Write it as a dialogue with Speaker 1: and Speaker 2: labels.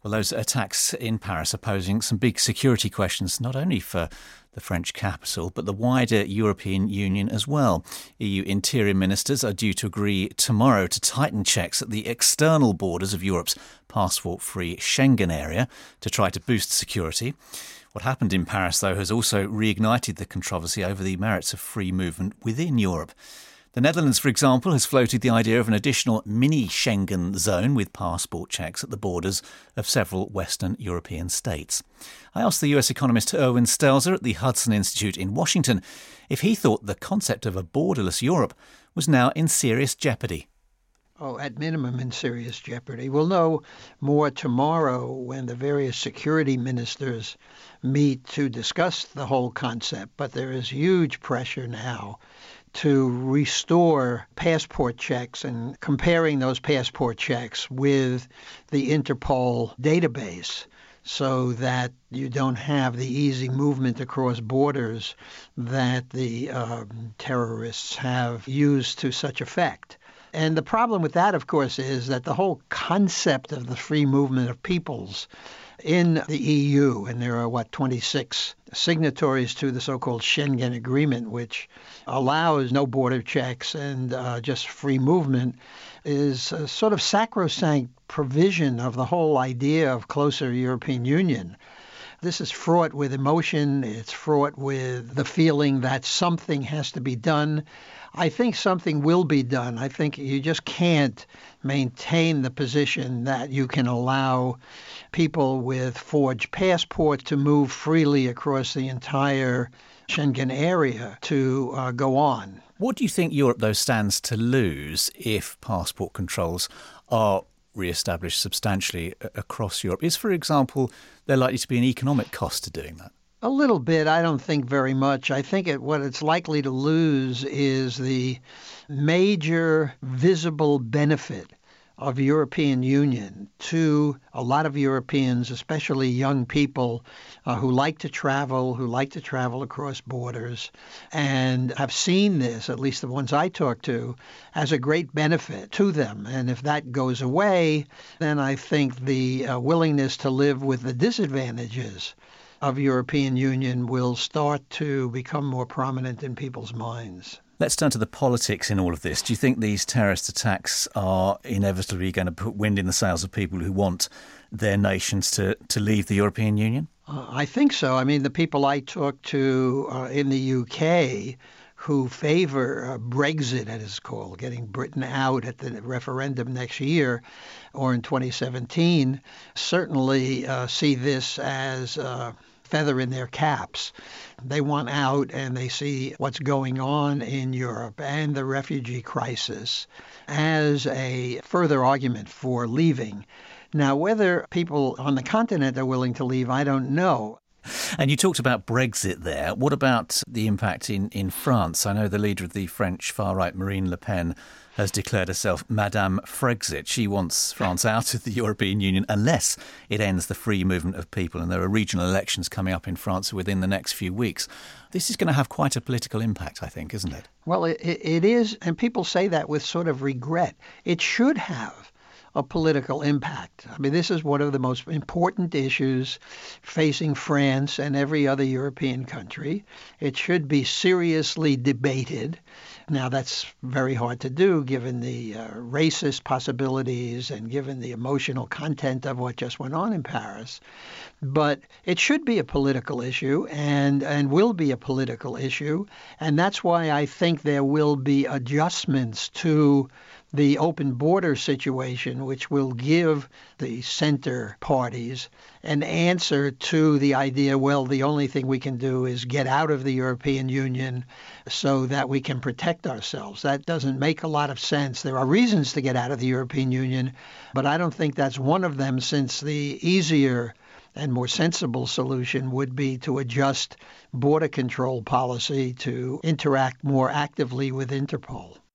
Speaker 1: Well, those attacks in Paris are posing some big security questions, not only for the French capital, but the wider European Union as well. EU interior ministers are due to agree tomorrow to tighten checks at the external borders of Europe's passport-free Schengen area to try to boost security. What happened in Paris, though, has also reignited the controversy over the merits of free movement within Europe. The Netherlands, for example, has floated the idea of an additional mini-Schengen zone with passport checks at the borders of several Western European states. I asked the US economist Erwin Stelzer at the Hudson Institute in Washington if he thought the concept of a borderless Europe was now in serious jeopardy.
Speaker 2: Oh, at minimum in serious jeopardy. We'll know more tomorrow when the various security ministers meet to discuss the whole concept, but there is huge pressure now to restore passport checks and comparing those passport checks with the Interpol database so that you don't have the easy movement across borders that the terrorists have used to such effect. And the problem with that, of course, is that the whole concept of the free movement of peoples in the EU, and there are, 26 signatories to the so-called Schengen Agreement, which allows no border checks and just free movement, is a sort of sacrosanct provision of the whole idea of closer European Union. This is fraught with emotion. It's fraught with the feeling that something has to be done. I think something will be done. I think you just can't maintain the position that you can allow people with forged passports to move freely across the entire Schengen area to go on.
Speaker 1: What do you think Europe, though, stands to lose if passport controls are re-established substantially across Europe? Is, for example, there likely to be an economic cost to doing that?
Speaker 2: A little bit. I don't think very much. I think what it's likely to lose is the major visible benefit of European Union to a lot of Europeans, especially young people who like to travel across borders, and have seen this, at least the ones I talk to, as a great benefit to them. And if that goes away, then I think the willingness to live with the disadvantages of European Union will start to become more prominent in people's minds.
Speaker 1: Let's turn to the politics in all of this. Do you think these terrorist attacks are inevitably going to put wind in the sails of people who want their nations to leave the European Union?
Speaker 2: I think so. I mean, the people I talk to in the UK who favor Brexit, as it's called, getting Britain out at the referendum next year or in 2017, certainly see this as feather in their caps. They want out, and they see what's going on in Europe and the refugee crisis as a further argument for leaving. Now, whether people on the continent are willing to leave, I don't know.
Speaker 1: And you talked about Brexit there. What about the impact in France? I know the leader of the French far-right, Marine Le Pen, has declared herself Madame Frexit. She wants France out of the European Union unless it ends the free movement of people. And there are regional elections coming up in France within the next few weeks. This is going to have quite a political impact, I think, isn't it?
Speaker 2: Well, it is. And people say that with sort of regret. It should have a political impact. I mean, this is one of the most important issues facing France and every other European country. It should be seriously debated. Now, that's very hard to do given the racist possibilities and given the emotional content of what just went on in Paris. But it should be a political issue and will be a political issue. And that's why I think there will be adjustments to the open border situation, which will give the center parties an answer to the idea, well, the only thing we can do is get out of the European Union so that we can protect ourselves. That doesn't make a lot of sense. There are reasons to get out of the European Union, but I don't think that's one of them, since the easier and more sensible solution would be to adjust border control policy to interact more actively with Interpol.